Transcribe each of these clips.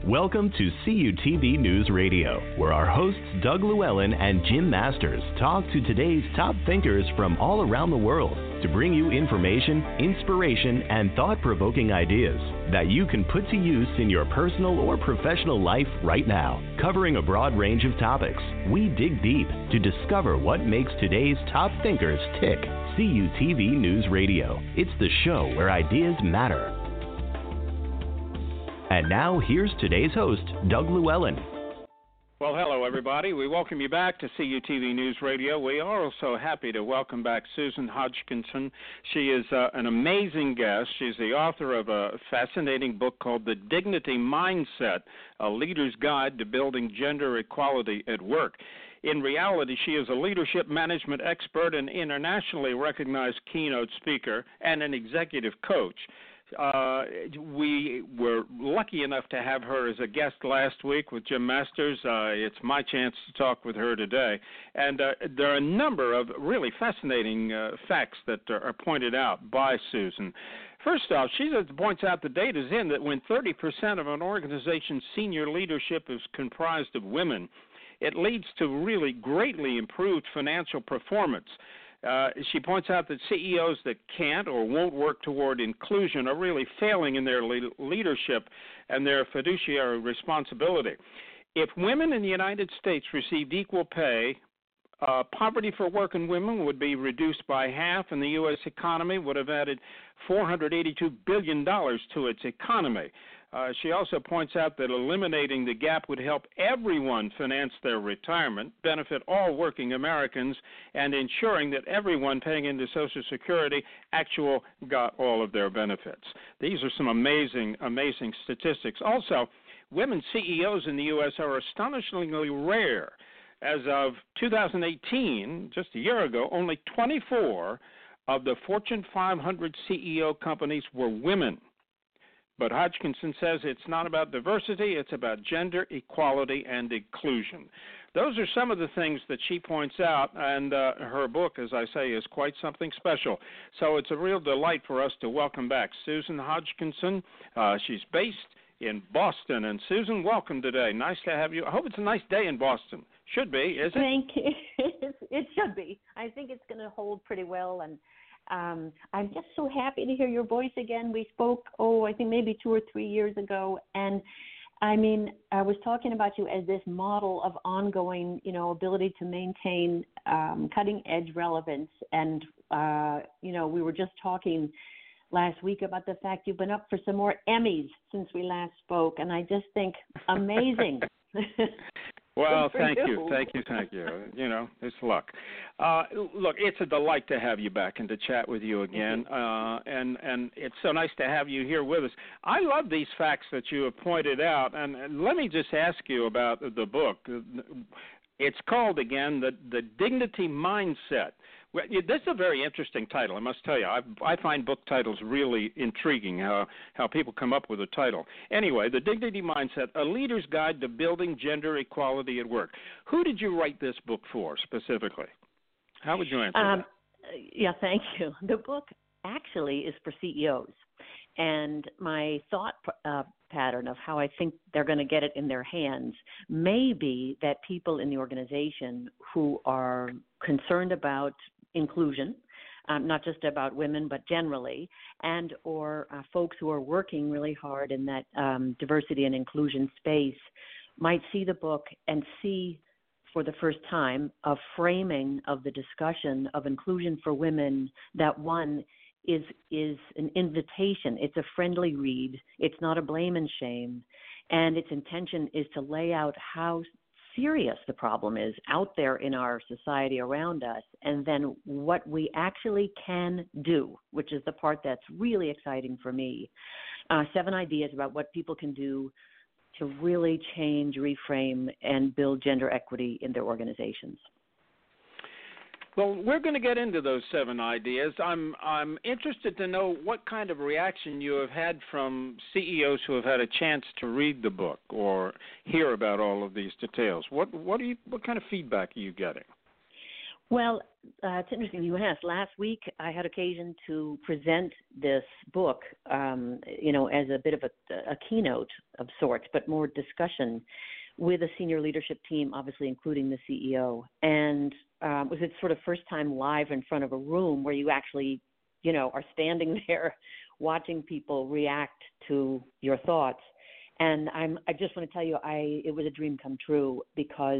Welcome to CUTV News Radio, where our hosts Doug Llewellyn and Jim Masters talk to today's top thinkers from all around the world to bring you information, inspiration, and thought-provoking ideas that you can put to use in your personal or professional life right now. Covering a broad range of topics, we dig deep to discover what makes today's top thinkers tick. CUTV News Radio. It's the show where ideas matter. And now, here's today's host, Doug Llewellyn. Well, hello, everybody. We welcome you back to CUTV News Radio. We are also happy to welcome back Susan Hodgkinson. She is an amazing guest. She's the author of a fascinating book called The Dignity Mindset, A Leader's Guide to Building Gender Equality at Work. In reality, she is a leadership management expert, an internationally recognized keynote speaker, and an executive coach. We were lucky enough to have her as a guest last week with Jim Masters. It's my chance to talk with her today. And there are a number of really fascinating facts that are pointed out by Susan. First off, she points out the data's in that when 30% of an organization's senior leadership is comprised of women, it leads to really greatly improved financial performance. She points out that CEOs that can't or won't work toward inclusion are really failing in their leadership and their fiduciary responsibility. If women in the United States received equal pay, poverty for working women would be reduced by half, and the U.S. economy would have added $482 billion to its economy. She also points out that eliminating the gap would help everyone finance their retirement, benefit all working Americans, and ensuring that everyone paying into Social Security actually got all of their benefits. These are some amazing, amazing statistics. Also, women CEOs in the U.S. are astonishingly rare. As of 2018, just a year ago, only 24 of the Fortune 500 CEO companies were women. But Hodgkinson says it's not about diversity, it's about gender equality and inclusion. Those are some of the things that she points out, and her book, as I say, is quite something special. So it's a real delight for us to welcome back Susan Hodgkinson. She's based in Boston. And Susan, welcome today. Nice to have you. I hope it's a nice day in Boston. Should be, is it? Thank you. It should be. I think it's going to hold pretty well, and I'm just so happy to hear your voice again. We spoke, I think maybe 2 or 3 years ago, and I mean, I was talking about you as this model of ongoing, ability to maintain cutting-edge relevance, and, we were just talking last week about the fact you've been up for some more Emmys since we last spoke, and I just think amazing. Well, thank you. It's luck. Look, it's a delight to have you back and to chat with you again, and it's so nice to have you here with us. I love these facts that you have pointed out, and let me just ask you about the book. It's called, again, The Dignity Mindset. Well, this is a very interesting title, I must tell you. I find book titles really intriguing, how people come up with a title. Anyway, The Dignity Mindset, A Leader's Guide to Building Gender Equality at Work. Who did you write this book for specifically? How would you answer that? Yeah, thank you. The book actually is for CEOs. And my thought pattern of how I think they're going to get it in their hands may be that people in the organization who are concerned about inclusion, not just about women, but generally, and or folks who are working really hard in that diversity and inclusion space might see the book and see for the first time a framing of the discussion of inclusion for women that one is an invitation. It's a friendly read. It's not a blame and shame. And its intention is to lay out how serious the problem is out there in our society around us, and then what we actually can do, which is the part that's really exciting for me. 7 ideas about what people can do to really change, reframe, and build gender equity in their organizations. Well, we're going to get into those 7 ideas. I'm interested to know what kind of reaction you have had from CEOs who have had a chance to read the book or hear about all of these details. What kind of feedback are you getting? Well, it's interesting you asked. Last week, I had occasion to present this book, as a bit of a keynote of sorts, but more discussion with a senior leadership team, obviously including the CEO. And it was its sort of first time live in front of a room where you actually, are standing there watching people react to your thoughts. And I just want to tell you, it was a dream come true because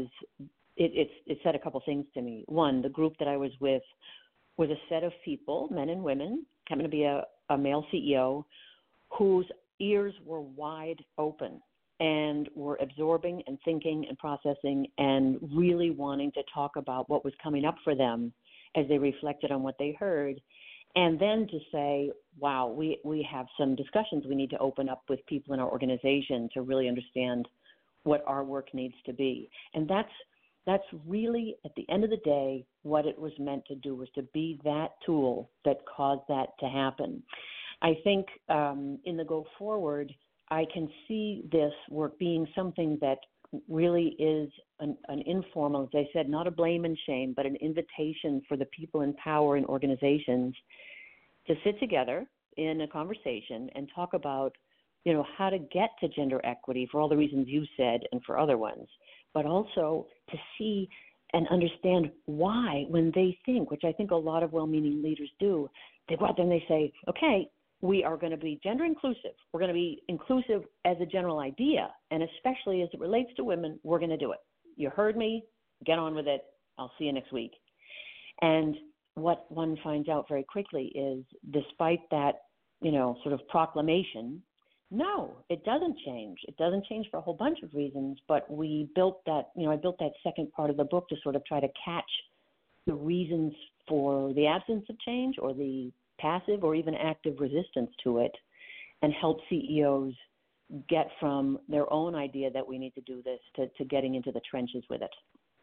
it said a couple things to me. One, the group that I was with was a set of people, men and women, happened to be a male CEO, whose ears were wide open and were absorbing and thinking and processing and really wanting to talk about what was coming up for them as they reflected on what they heard. And then to say, wow, we have some discussions we need to open up with people in our organization to really understand what our work needs to be. And that's really, at the end of the day, what it was meant to do, was to be that tool that caused that to happen. I think in the go forward, I can see this work being something that really is an informal, as I said, not a blame and shame, but an invitation for the people in power in organizations to sit together in a conversation and talk about, how to get to gender equity for all the reasons you said and for other ones, but also to see and understand why, when they think, which I think a lot of well-meaning leaders do, they go out there and they say, okay, we are going to be gender inclusive. We're going to be inclusive as a general idea, and especially as it relates to women, we're going to do it. You heard me. Get on with it. I'll see you next week. And what one finds out very quickly is, despite that, sort of proclamation, no, it doesn't change. It doesn't change for a whole bunch of reasons, but we built that, I built that second part of the book to sort of try to catch the reasons for the absence of change or the passive or even active resistance to it, and help CEOs get from their own idea that we need to do this to getting into the trenches with it.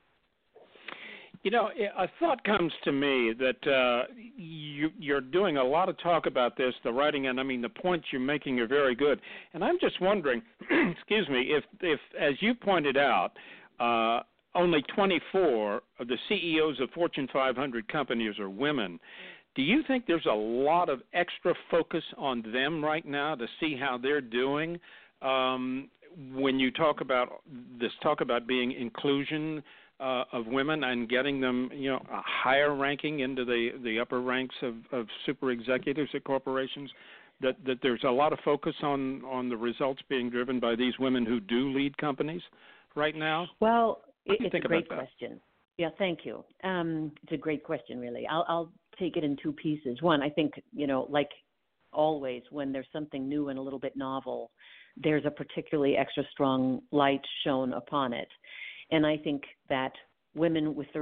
A thought comes to me that you're doing a lot of talk about this, the writing, and the points you're making are very good. And I'm just wondering, excuse me, if as you pointed out, only 24 of the CEOs of Fortune 500 companies are women. Do you think there's a lot of extra focus on them right now to see how they're doing when you talk about being inclusion of women and getting them, a higher ranking into the upper ranks of super executives at corporations, that there's a lot of focus on the results being driven by these women who do lead companies right now? Well, it's a great question. Yeah, thank you. It's a great question, really. I'll take it in two pieces. One, I think, like always, when there's something new and a little bit novel, there's a particularly extra strong light shown upon it. And I think that women with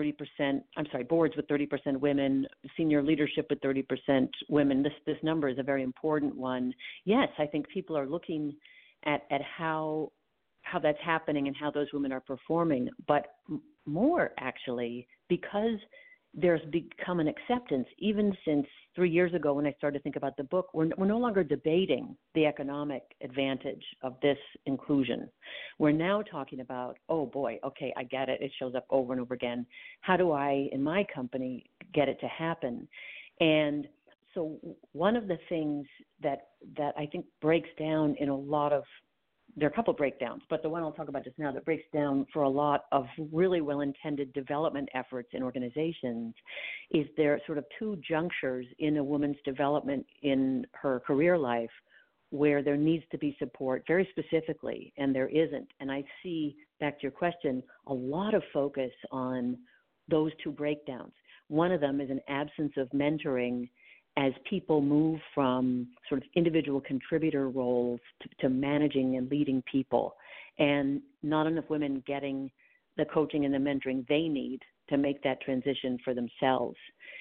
boards with 30% women, senior leadership with 30% women, this number is a very important one. Yes, I think people are looking at how that's happening and how those women are performing, but more actually because there's become an acceptance, even since 3 years ago when I started to think about the book, we're no longer debating the economic advantage of this inclusion. We're now talking about, oh boy, okay, I get it. It shows up over and over again. How do I, in my company, get it to happen? And so one of the things that I think breaks down in a lot of, there are a couple of breakdowns, but the one I'll talk about just now that breaks down for a lot of really well-intended development efforts in organizations is there are sort of two junctures in a woman's development in her career life where there needs to be support very specifically, and there isn't. And I see, back to your question, a lot of focus on those two breakdowns. One of them is an absence of mentoring as people move from sort of individual contributor roles to managing and leading people, and not enough women getting the coaching and the mentoring they need to make that transition for themselves.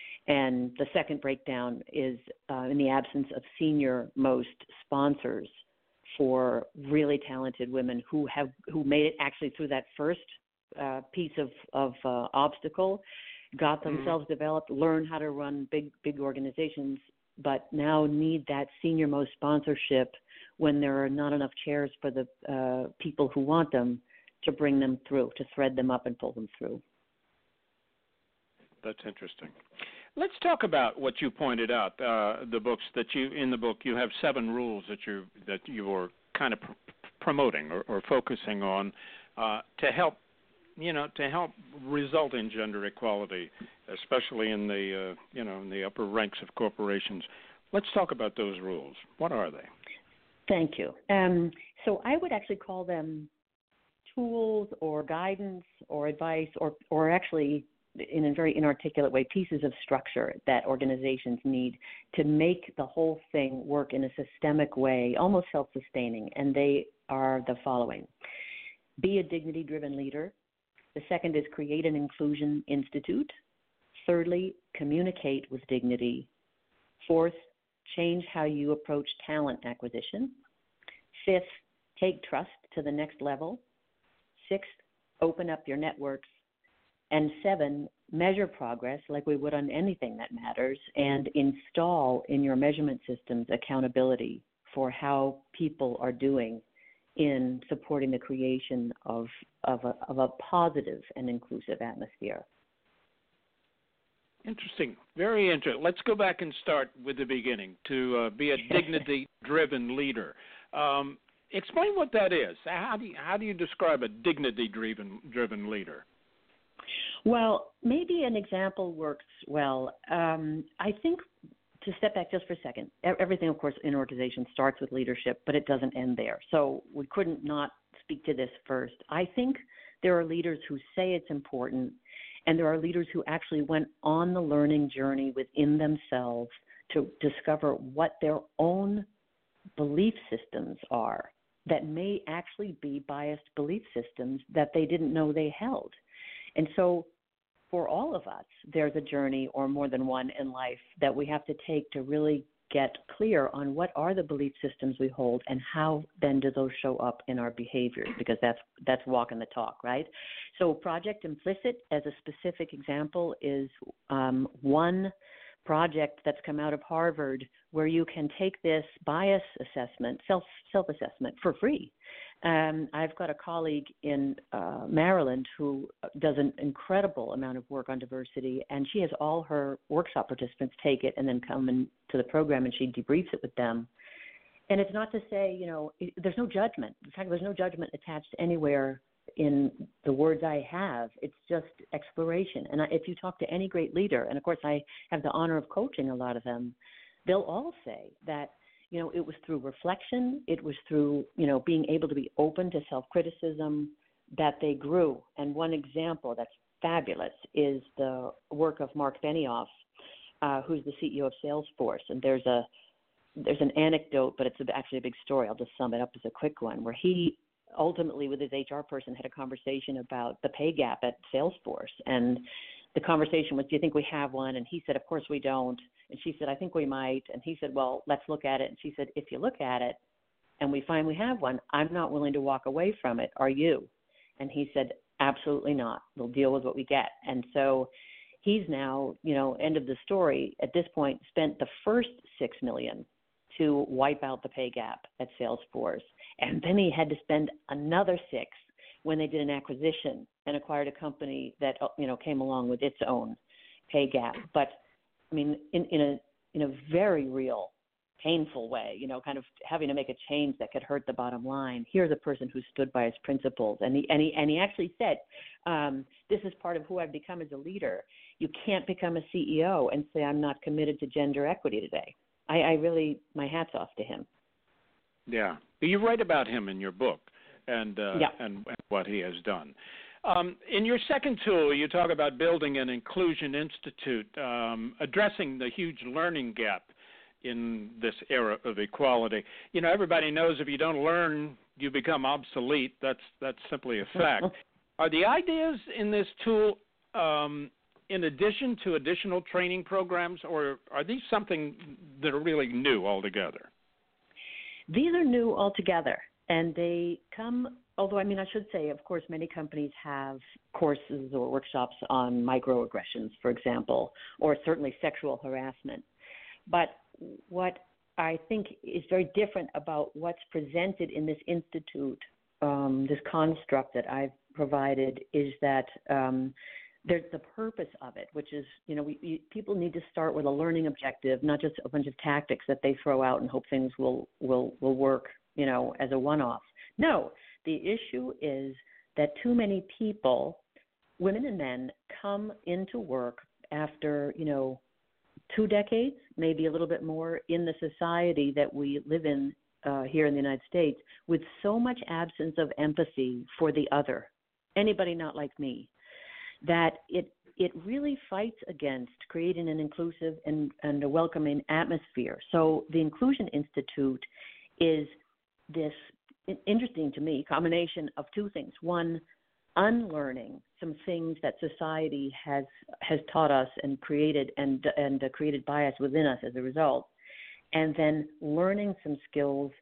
And the second breakdown is in the absence of senior-most sponsors for really talented women who made it actually through that first piece of obstacle, got themselves developed, learned how to run big organizations, but now need that senior-most sponsorship when there are not enough chairs for the people who want them to bring them through, to thread them up and pull them through. That's interesting. Let's talk about what you pointed out. The books that in the book you have 7 rules that you are kind of promoting or focusing on to help result in gender equality, especially in the in the upper ranks of corporations. Let's talk about those rules. What are they? Thank you. So I would actually call them tools or guidance or advice or actually, in a very inarticulate way, pieces of structure that organizations need to make the whole thing work in a systemic way, almost self-sustaining. And they are the following. Be a dignity-driven leader. The second is create an inclusion institute. Thirdly, communicate with dignity. Fourth, change how you approach talent acquisition. Fifth, take trust to the next level. Sixth, open up your networks. And 7, measure progress like we would on anything that matters, and install in your measurement systems accountability for how people are doing in supporting the creation of a positive and inclusive atmosphere. Interesting. Very interesting. Let's go back and start with the beginning, to be a dignity-driven leader. Explain what that is. How do you describe a dignity-driven leader? Well, maybe an example works well. I think, to step back just for a second, everything, of course, in organization starts with leadership, but it doesn't end there. So we couldn't not speak to this first. I think there are leaders who say it's important, and there are leaders who actually went on the learning journey within themselves to discover what their own belief systems are that may actually be biased belief systems that they didn't know they held. And so for all of us, there's a journey or more than one in life that we have to take to really get clear on what are the belief systems we hold and how then do those show up in our behaviors, because that's walking the talk, right? So Project Implicit, as a specific example, is one project that's come out of Harvard where you can take this bias assessment, self-assessment for free. I've got a colleague in Maryland who does an incredible amount of work on diversity, and she has all her workshop participants take it and then come into the program, and she debriefs it with them. And it's not to say, there's no judgment. In fact, there's no judgment attached anywhere in the words I have. It's just exploration. And if you talk to any great leader, and of course I have the honor of coaching a lot of them, they'll all say that it was through reflection, it was through, being able to be open to self-criticism that they grew. And one example that's fabulous is the work of Mark Benioff, who's the CEO of Salesforce. And there's an anecdote, but it's actually a big story. I'll just sum it up as a quick one, where he ultimately with his HR person had a conversation about the pay gap at Salesforce. And the conversation was, do you think we have one? And he said, of course we don't. And she said, I think we might. And he said, well, let's look at it. And she said, if you look at it and we find we have one, I'm not willing to walk away from it. Are you? And he said, absolutely not. We'll deal with what we get. And so he's now, end of the story, at this point, spent the first $6 million to wipe out the pay gap at Salesforce. And then he had to spend another $6 million when they did an acquisition and acquired a company that, came along with its own pay gap. But I mean, in a very real, painful way, kind of having to make a change that could hurt the bottom line. Here's a person who stood by his principles, and he actually said, "This is part of who I've become as a leader. You can't become a CEO and say I'm not committed to gender equity today." I really, my hat's off to him. Yeah, you write about him in your book, and what he has done. In your second tool, you talk about building an inclusion institute, addressing the huge learning gap in this era of equality. Everybody knows if you don't learn, you become obsolete. That's simply a fact. Are the ideas in this tool in addition to additional training programs, or are these something that are really new altogether? These are new altogether, and they come, although, I should say, of course, many companies have courses or workshops on microaggressions, for example, or certainly sexual harassment. But what I think is very different about what's presented in this institute, this construct that I've provided, is that there's the purpose of it, which is, people need to start with a learning objective, not just a bunch of tactics that they throw out and hope things will work, as a one-off. No, the issue is that too many people, women and men, come into work after, 2 decades, maybe a little bit more, in the society that we live in here in the United States, with so much absence of empathy for the other, anybody not like me, that it really fights against creating an inclusive and a welcoming atmosphere. So the Inclusion Institute is this, interesting to me, combination of 2 things. One, unlearning some things that society has taught us and created created bias within us as a result, and then learning some skills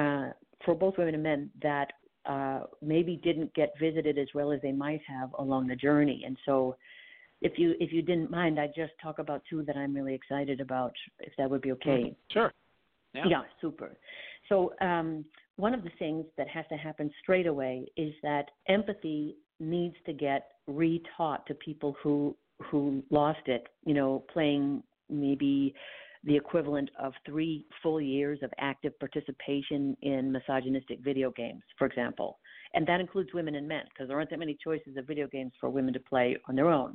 for both women and men that maybe didn't get visited as well as they might have along the journey. And so if you didn't mind, I'd just talk about 2 that I'm really excited about, if that would be okay. Sure. Yeah, super. So one of the things that has to happen straight away is that empathy needs to get retaught to people who lost it, playing maybe the equivalent of 3 full years of active participation in misogynistic video games, for example. And that includes women and men, because there aren't that many choices of video games for women to play on their own.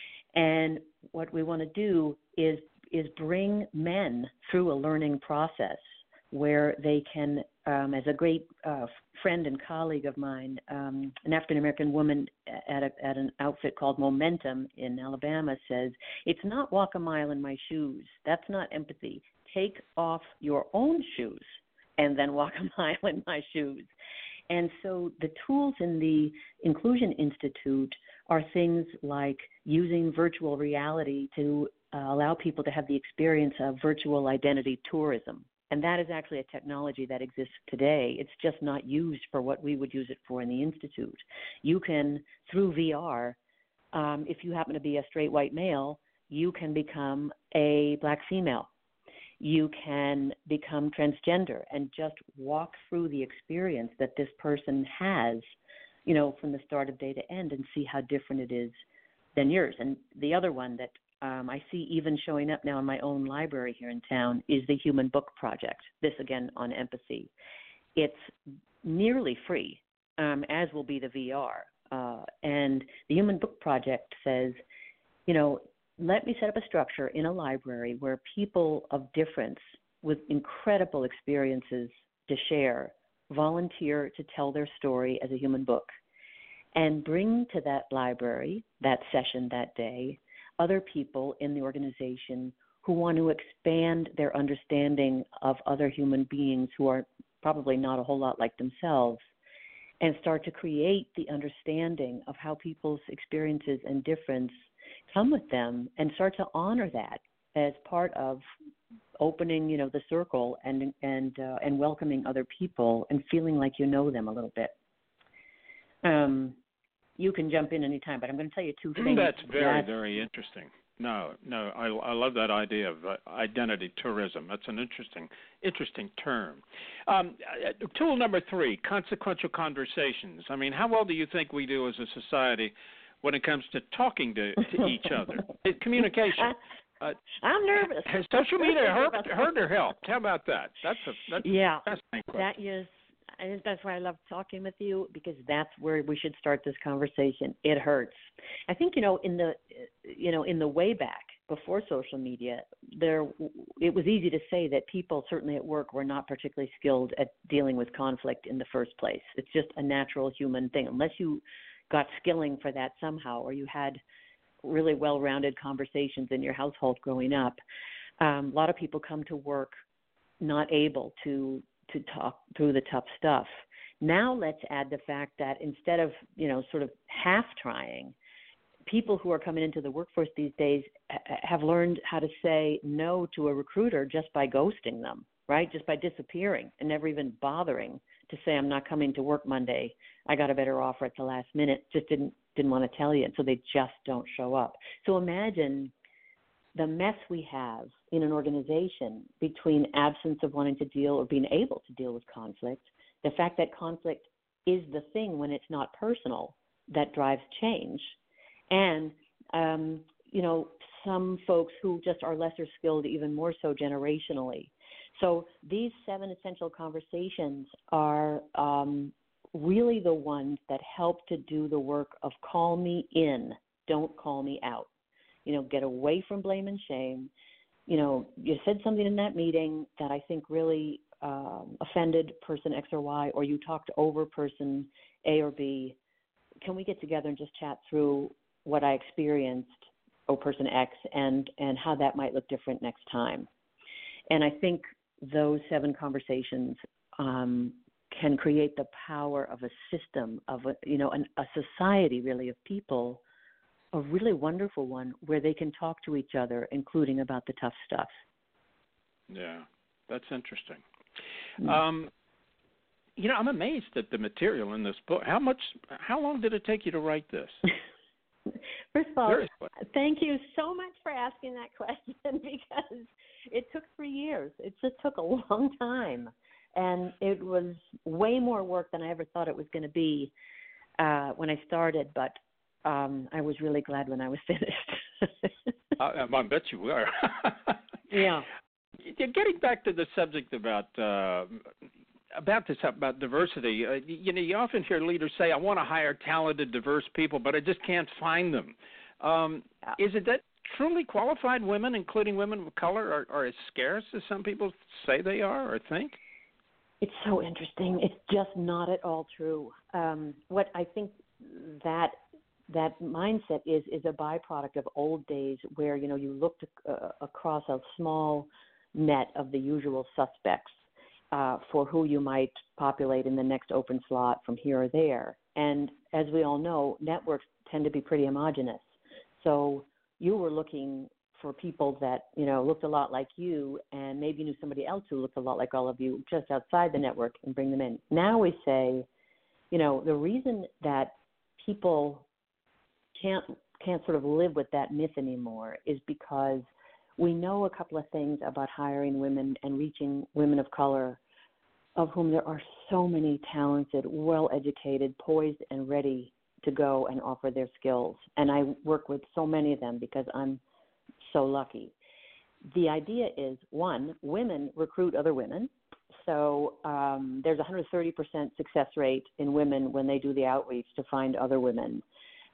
And what we want to do is bring men through a learning process where they can, as a great friend and colleague of mine, an African-American woman at an outfit called Momentum in Alabama says, it's not walk a mile in my shoes. That's not empathy. Take off your own shoes and then walk a mile in my shoes. And so the tools in the Inclusion Institute are things like using virtual reality to allow people to have the experience of virtual identity tourism. And that is actually a technology that exists today. It's just not used for what we would use it for in the Institute. You can, through VR, if you happen to be a straight white male, you can become a black female. You can become transgender and just walk through the experience that this person has, from the start of day to end, and see how different it is than yours. And the other one that I see even showing up now in my own library here in town is the Human Book Project, this again on empathy. It's nearly free, as will be the VR. And the Human Book Project says, let me set up a structure in a library where people of difference with incredible experiences to share volunteer to tell their story as a human book, and bring to that library, that session that day, other people in the organization who want to expand their understanding of other human beings who are probably not a whole lot like themselves, and start to create the understanding of how people's experiences and difference come with them, and start to honor that as part of opening, the circle and welcoming other people and feeling like you know them a little bit. You can jump in anytime, but I'm going to tell you 2 things. That's very, very interesting. No, I love that idea of identity tourism. That's an interesting term. Tool number 3, consequential conversations. I mean, how well do you think we do as a society when it comes to talking to each other? Communication. I'm nervous. Has social media hurt or helped? How about that? That's a fascinating question. That's why I love talking with you, because that's where we should start this conversation. It hurts. I think in the way back before social media, it was easy to say that people, certainly at work, were not particularly skilled at dealing with conflict in the first place. It's just a natural human thing, unless you got skilling for that somehow, or you had really well-rounded conversations in your household growing up. A lot of people come to work not able to talk through the tough stuff. Now let's add the fact that instead of, sort of half trying, people who are coming into the workforce these days have learned how to say no to a recruiter just by ghosting them, right? Just by disappearing and never even bothering to say, I'm not coming to work Monday. I got a better offer at the last minute. Just didn't want to tell you. And so they just don't show up. So imagine the mess we have in an organization between absence of wanting to deal or being able to deal with conflict, the fact that conflict is the thing when it's not personal that drives change, and some folks who just are lesser skilled, even more so generationally. So these 7 essential conversations are really the ones that help to do the work of call me in, don't call me out. Get away from blame and shame. You said something in that meeting that I think really offended person X or Y, or you talked over person A or B. Can we get together and just chat through what I experienced, person X, and how that might look different next time? And I think those 7 conversations can create the power of a system, of a society really of people, a really wonderful one where they can talk to each other, including about the tough stuff. Yeah, that's interesting. Mm. I'm amazed at the material in this book. How long did it take you to write this? First of all, Seriously. Thank you so much for asking that question, because it took 3 years. It just took a long time, and it was way more work than I ever thought it was going to be when I started, but I was really glad when I was finished. I bet you were. Yeah. Getting back to the subject about diversity, you often hear leaders say, I want to hire talented, diverse people, but I just can't find them. Is it that truly qualified women, including women of color, are as scarce as some people say they are or think? It's so interesting. It's just not at all true. What I think that mindset is a byproduct of old days where, you looked across a small net of the usual suspects for who you might populate in the next open slot from here or there. And as we all know, networks tend to be pretty homogenous. So you were looking for people that, looked a lot like you, and maybe knew somebody else who looked a lot like all of you just outside the network, and bring them in. Now we say, the reason that people can't sort of live with that myth anymore is because we know a couple of things about hiring women and reaching women of color, of whom there are so many talented, well-educated, poised, and ready to go and offer their skills. And I work with so many of them because I'm so lucky. The idea is, one, women recruit other women. So there's a 130% success rate in women when they do the outreach to find other women.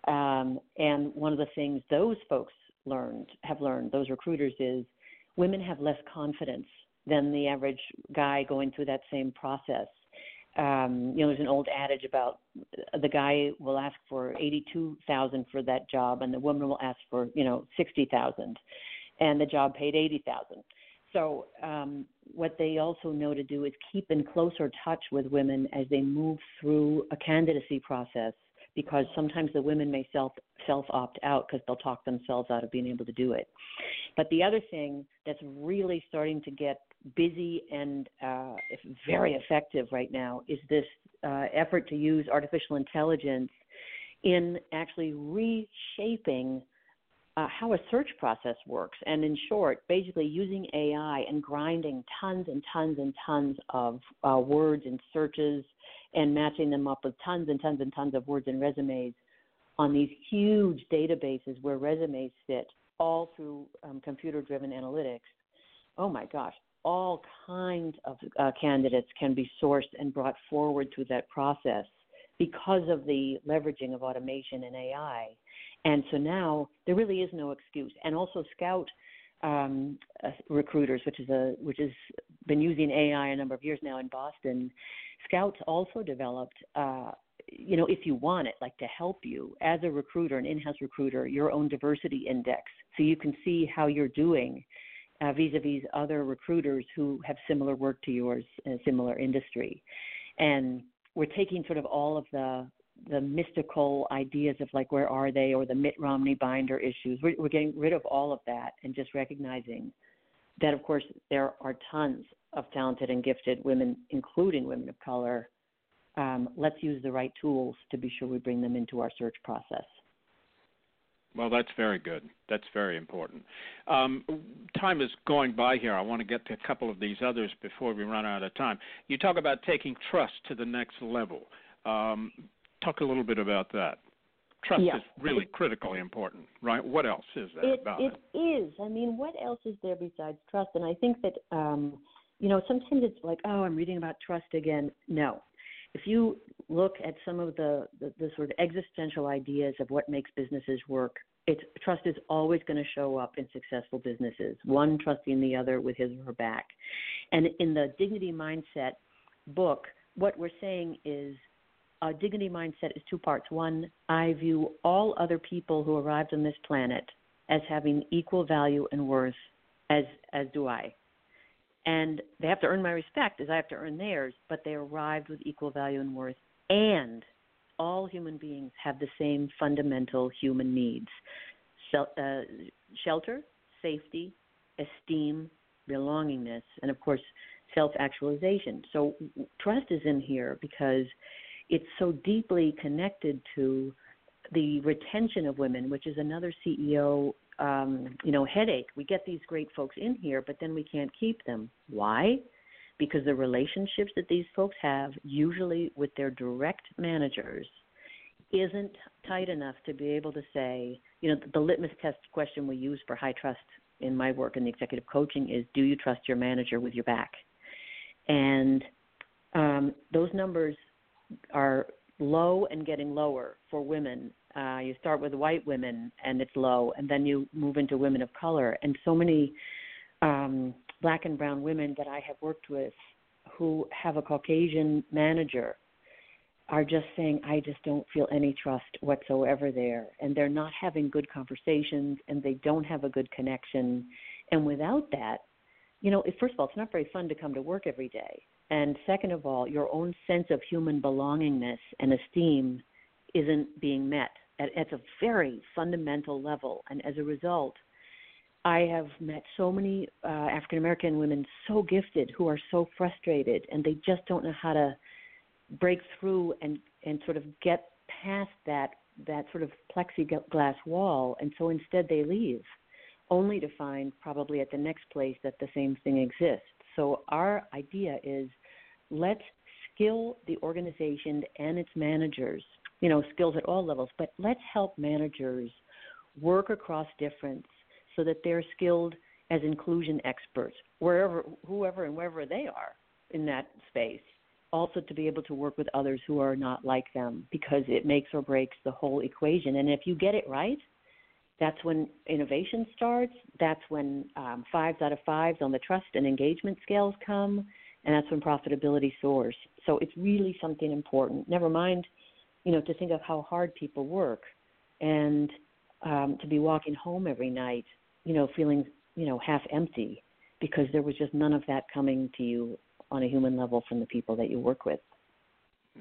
And one of the things those folks have learned, those recruiters, is women have less confidence than the average guy going through that same process. There's an old adage about the guy will ask for $82,000 for that job, and the woman will ask for $60,000, and the job paid $80,000. So what they also know to do is keep in closer touch with women as they move through a candidacy process, because sometimes the women may self-opt out because they'll talk themselves out of being able to do it. But the other thing that's really starting to get busy and very effective right now is this effort to use artificial intelligence in actually reshaping how a search process works. And in short, basically using AI and grinding tons and tons and tons of words and searches and matching them up with tons and tons and tons of words and resumes on these huge databases where resumes sit, all through computer-driven analytics. Oh, my gosh. All kinds of candidates can be sourced and brought forward through that process because of the leveraging of automation and AI. And so now there really is no excuse. And also Scout recruiters, which has been using AI a number of years now in Boston, Scout's also developed, if you want it, like to help you as a recruiter, an in-house recruiter, your own diversity index, so you can see how you're doing vis-a-vis other recruiters who have similar work to yours in a similar industry. And we're taking sort of all of the mystical ideas of like, where are they, or the Mitt Romney binder issues. We're getting rid of all of that and just recognizing that, of course, there are tons of talented and gifted women, including women of color. Let's use the right tools to be sure we bring them into our search process. Well, that's very good. That's very important. Time is going by here. I want to get to a couple of these others before we run out of time. You talk about taking trust to the next level. Talk a little bit about that. Trust is really critically important, right? What else is there about it? It is. I mean, what else is there besides trust? And I think that, sometimes it's like, oh, I'm reading about trust again. No. If you look at some of the sort of existential ideas of what makes businesses work, trust is always going to show up in successful businesses, one trusting the other with his or her back. And in the Dignity Mindset book, what we're saying is a dignity mindset is two parts. One, I view all other people who arrived on this planet as having equal value and worth as do I. And they have to earn my respect as I have to earn theirs, but they arrived with equal value and worth. And all human beings have the same fundamental human needs: shelter, safety, esteem, belongingness, and, of course, self-actualization. So trust is in here because it's so deeply connected to the retention of women, which is another CEO headache. We get these great folks in here, but then we can't keep them. Why? Because the relationships that these folks have, usually with their direct managers, isn't tight enough to be able to say, the litmus test question we use for high trust in my work in the executive coaching is, do you trust your manager with your back? And those numbers are low and getting lower for women. You start with white women and it's low, and then you move into women of color. And so many black and brown women that I have worked with who have a Caucasian manager are just saying, I just don't feel any trust whatsoever there. And they're not having good conversations, and they don't have a good connection. And without that, first of all, it's not very fun to come to work every day. And second of all, your own sense of human belongingness and esteem isn't being met at a very fundamental level. And as a result, I have met so many African-American women so gifted who are so frustrated, and they just don't know how to break through and sort of get past that sort of plexiglass wall. And so instead they leave, only to find probably at the next place that the same thing exists. So our idea is, let's skill the organization and its managers, skills at all levels, but let's help managers work across difference so that they're skilled as inclusion experts, whoever and wherever they are in that space, also to be able to work with others who are not like them, because it makes or breaks the whole equation. And if you get it right, that's when innovation starts. That's when 5s out of 5s on the trust and engagement scales come, and that's when profitability soars. So it's really something important. Never mind, to think of how hard people work, and to be walking home every night, feeling, half empty, because there was just none of that coming to you on a human level from the people that you work with. Yeah.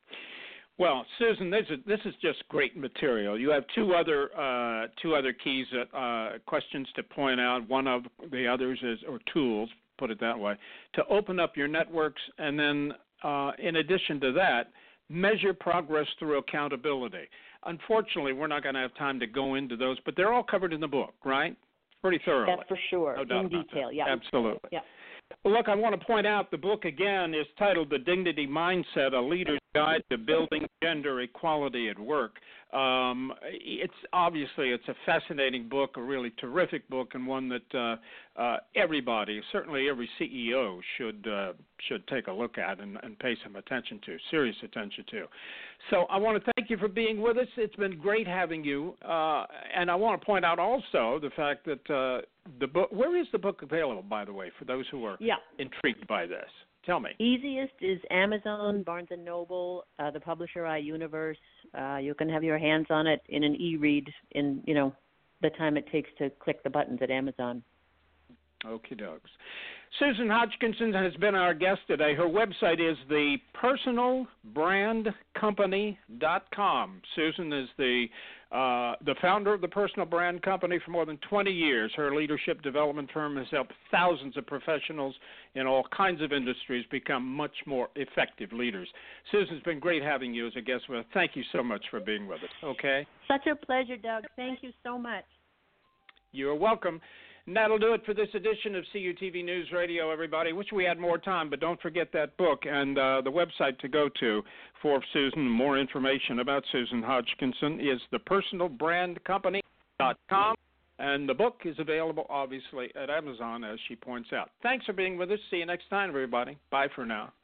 Well, Susan, this is just great material. You have two other keys, questions to point out. One of the others is, or tools, put it that way, to open up your networks, and then in addition to that, measure progress through accountability. Unfortunately, we're not going to have time to go into those, but they're all covered in the book, right? Pretty thoroughly. That's for sure. No doubt in detail, that. yeah. Absolutely. Yeah. Well, look, I want to point out the book, again, is titled The Dignity Mindset, A Leader's Guide to Building Gender Equality at Work. It's a fascinating book, a really terrific book, and one that everybody, certainly every CEO, should take a look at and pay some attention to, serious attention to. So I want to thank you for being with us. It's been great having you. And I want to point out also the fact that the book, where is the book available, by the way, for those who are intrigued by this? Tell me. Easiest is Amazon, Barnes & Noble, the publisher iUniverse. You can have your hands on it in an e-read in, the time it takes to click the buttons at Amazon. Okie dokes. Susan Hodgkinson has been our guest today. Her website is thepersonalbrandcompany.com. Susan is the founder of the Personal Brand Company for more than 20 years. Her leadership development firm has helped thousands of professionals in all kinds of industries become much more effective leaders. Susan, it's been great having you as a guest with us. Thank you so much for being with us, okay? Such a pleasure, Doug. Thank you so much. You're welcome. And that'll do it for this edition of CUTV News Radio, everybody. Wish we had more time, but don't forget that book and the website to go to for Susan. More information about Susan Hodgkinson is thepersonalbrandcompany.com, and the book is available, obviously, at Amazon, as she points out. Thanks for being with us. See you next time, everybody. Bye for now.